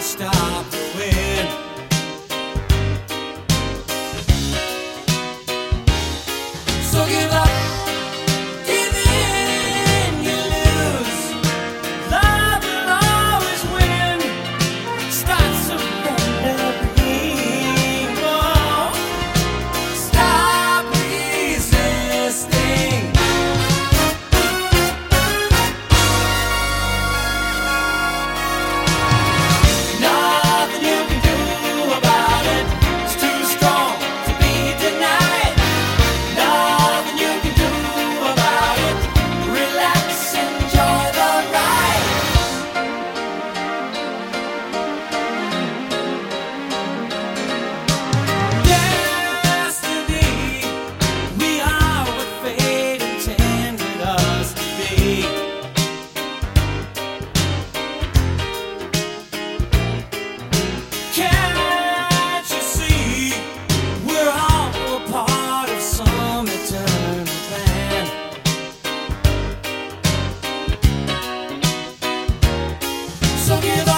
stop the wind. So give up, give in, you lose. Love will always win. Start surrendering. Oh, stop resisting. Nothing you can do about it. It's too strong to be denied. Nothing you can do about it. Relax, enjoy the ride. Destiny, we are what fate intended us to be. Can't you see? We're all a part of some eternal plan. So give